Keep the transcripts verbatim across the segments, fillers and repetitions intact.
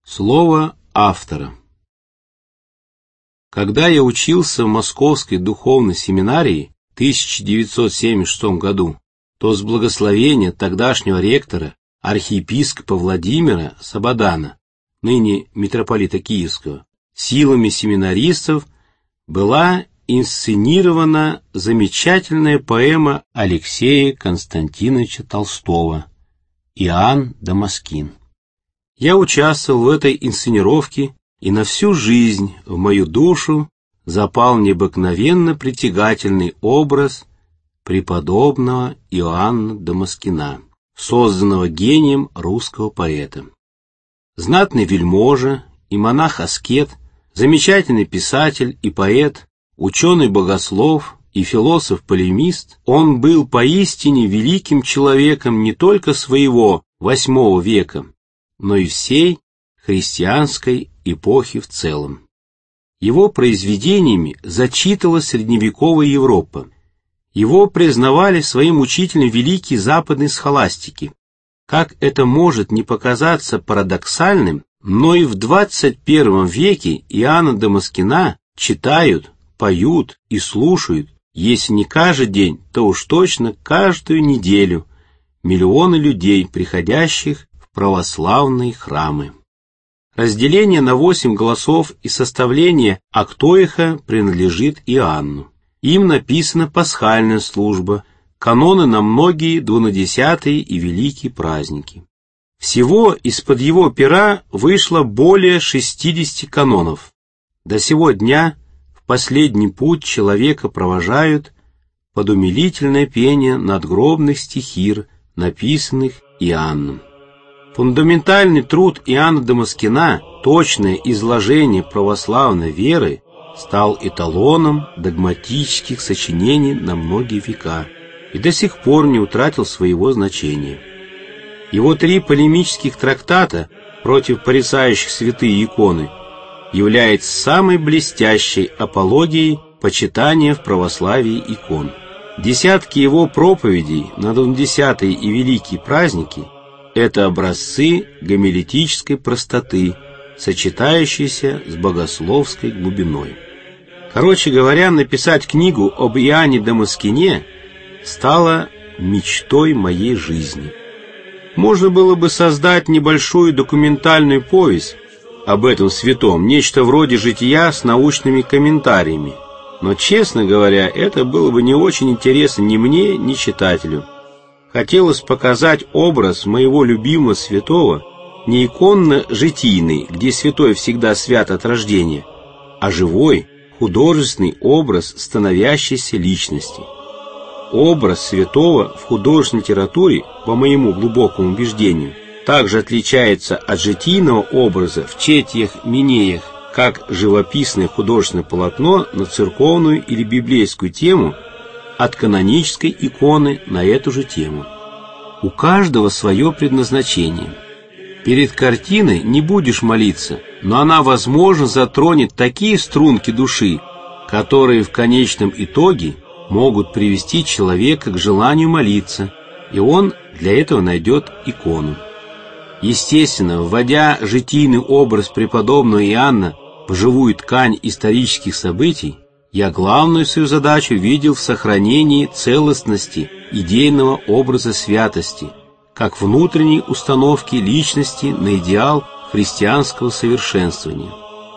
Слово автора. Когда я учился в Московской духовной семинарии в тысяча девятьсот семьдесят шестом году, то с благословения тогдашнего ректора, архиепископа Владимира Сабадана, ныне митрополита Киевского, силами семинаристов была инсценирована замечательная поэма Алексея Константиновича Толстого «Иоанн Дамаскин». Я участвовал в этой инсценировке, и на всю жизнь в мою душу запал необыкновенно притягательный образ преподобного Иоанна Дамаскина, созданного гением русского поэта. Знатный вельможа и монах-аскет, замечательный писатель и поэт, ученый-богослов и философ-полемист, он был поистине великим человеком не только своего восьмого века, но и всей христианской эпохи в целом. Его произведениями зачитывалась средневековая Европа. Его признавали своим учителем великие западные схоластики. Как это может не показаться парадоксальным, но и в двадцать первом веке Иоанна Дамаскина читают, поют и слушают, если не каждый день, то уж точно каждую неделю, миллионы людей, приходящих в православные храмы. Разделение на восемь голосов и составление актоиха принадлежит Иоанну. Им написана пасхальная служба, каноны на многие двунадесятые и великие праздники. Всего из-под его пера вышло более шестидесяти канонов. До сего дня в последний путь человека провожают под умилительное пение надгробных стихир, написанных Иоанном. Фундаментальный труд Иоанна Дамаскина, точное изложение православной веры, стал эталоном догматических сочинений на многие века и до сих пор не утратил своего значения. Его три полемических трактата против порицающих святые иконы являются самой блестящей апологией почитания в православии икон. Десятки его проповедей на двунадесятые и великие праздники – это образцы гомилетической простоты, сочетающиеся с богословской глубиной. Короче говоря, написать книгу об Иоанне Дамаскине стало мечтой моей жизни. Можно было бы создать небольшую документальную повесть об этом святом, нечто вроде жития с научными комментариями. Но, честно говоря, это было бы не очень интересно ни мне, ни читателю. Хотелось показать образ моего любимого святого не иконно-житийный, где святой всегда свят от рождения, а живой, художественный образ становящейся личности. Образ святого в художественной литературе, по моему глубокому убеждению, также отличается от житийного образа в четиях-минеях, как живописное художественное полотно на церковную или библейскую тему от канонической иконы на эту же тему. У каждого свое предназначение. Перед картиной не будешь молиться, но она, возможно, затронет такие струнки души, которые в конечном итоге могут привести человека к желанию молиться, и он для этого найдет икону. Естественно, вводя житийный образ преподобного Иоанна в живую ткань исторических событий, я главную свою задачу видел в сохранении целостности идейного образа святости, как внутренней установки личности на идеал христианского совершенствования.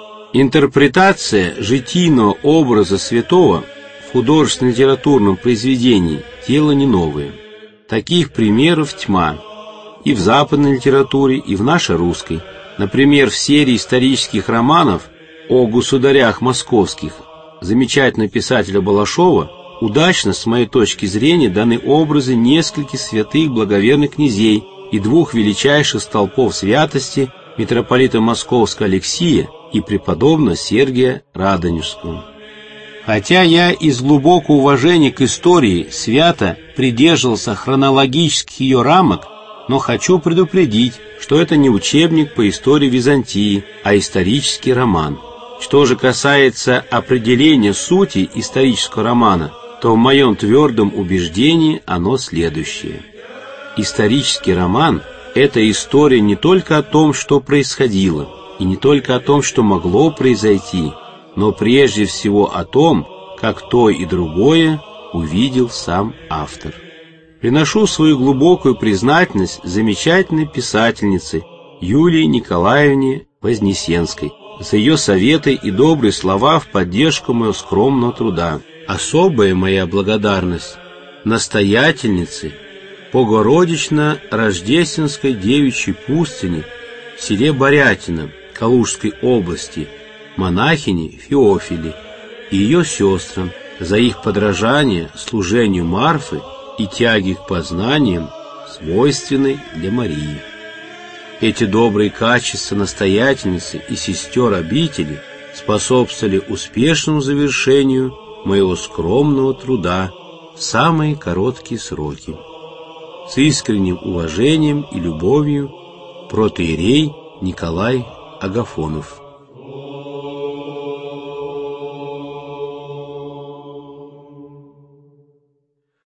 Интерпретация житийного образа святого в художественно-литературном произведении – дело не новое. Таких примеров тьма и в западной литературе, и в нашей русской. Например, в серии исторических романов о государях московских замечательного писателя Балашова удачно, с моей точки зрения, даны образы нескольких святых благоверных князей и двух величайших столпов святости митрополита Московского Алексия и преподобного Сергия Радонежского. Хотя я из глубокого уважения к истории свято придерживался хронологических ее рамок, но хочу предупредить, что это не учебник по истории Византии, а исторический роман. Что же касается определения сути исторического романа, то в моем твердом убеждении оно следующее. Исторический роман – это история не только о том, что происходило, и не только о том, что могло произойти, но прежде всего о том, как то и другое увидел сам автор. Приношу свою глубокую признательность замечательной писательнице Юлии Николаевне Вознесенской за ее советы и добрые слова в поддержку моего скромного труда. Особая моя благодарность настоятельнице Богородично-Рождественской девичьей пустыни в селе Борятино Калужской области, монахине Феофиле и ее сестрам за их подражание служению Марфы и тяги к познаниям, свойственной для Марии. Эти добрые качества настоятельницы и сестер обители способствовали успешному завершению моего скромного труда в самые короткие сроки. С искренним уважением и любовью, протоиерей Николай Агафонов.